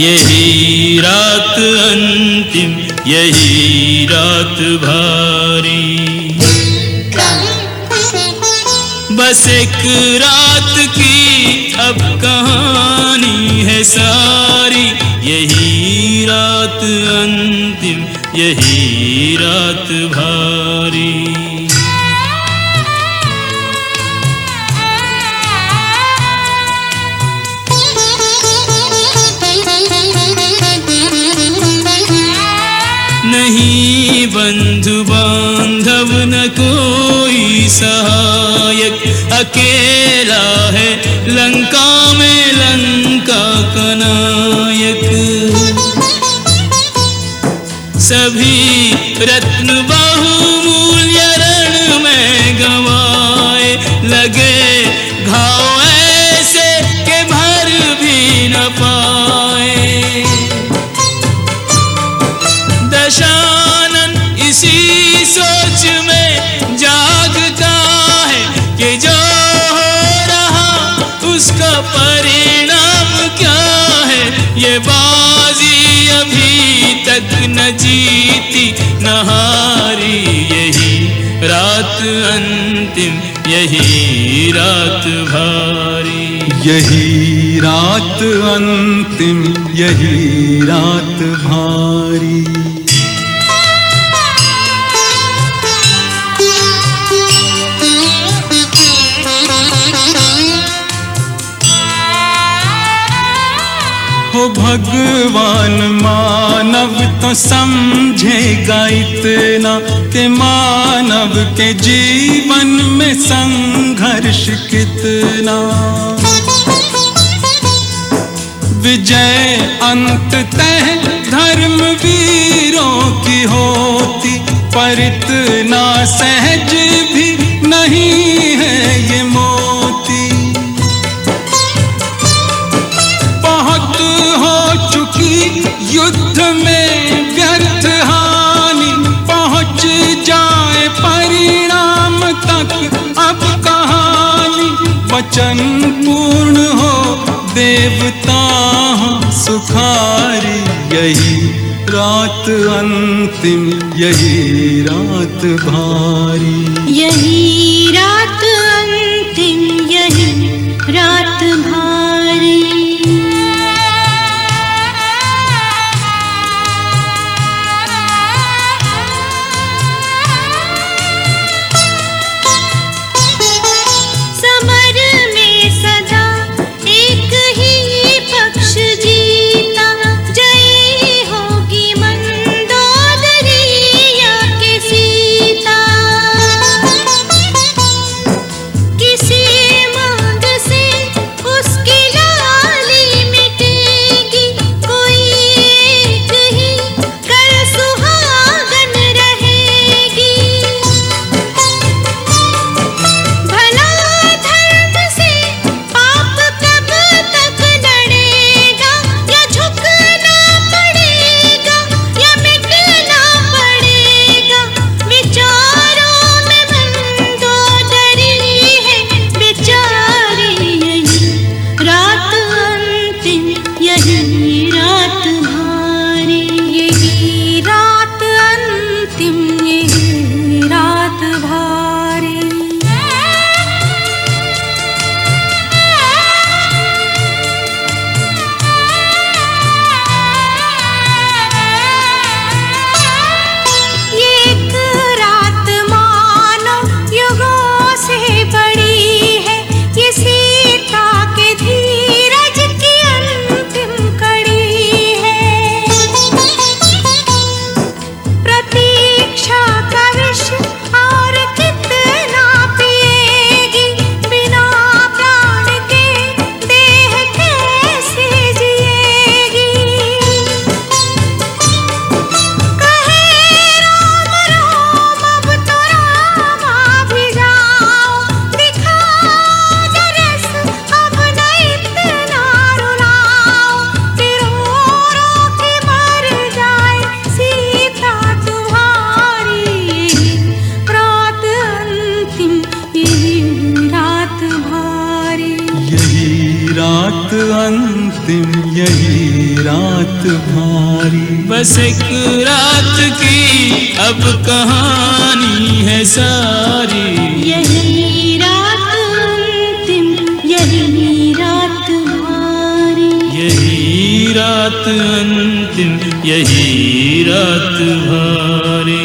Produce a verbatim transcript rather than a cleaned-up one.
यही रात अंतिम, यही रात भारी। बस एक रात की अब कहानी है सारी, यही रात अंतिम, यही रात भारी। नहीं बंधु बांधव न कोई सहायक, अकेला है लंका में लंका का नायक। सभी रत्न बहुमूल्य रण में गंवाए, लगे घाव ऐसे के भर भी न पाए। दशानन इसी सोच में जागता है कि जो हो रहा उसका परिणाम क्या है। ये बाजी अभी तक न जीती न हारी, यही रात अंतिम, यही रात भारी। यही रात अंतिम, यही रात भारी। हो भगवान मानव तो समझेगा इतना कि मानव के जीवन में संघर्ष कितना। विजय अंततः धर्म वीरों की होती, पर इतना सहज भी नहीं है ये मोती। युद्ध में व्यर्थ हानि पहुंच जाए परिणाम तक अब कहानी। वचन पूर्ण हो देवता सुखारी, यही रात अंतिम, यही रात भारी। यही रात अंतिम, यही रात भारी। रात अंतिम यही रात भारी। बस एक रात की अब कहानी है सारी। यही रात अंतिम यही रात भारी। यही रात अंतिम यही रात भारी।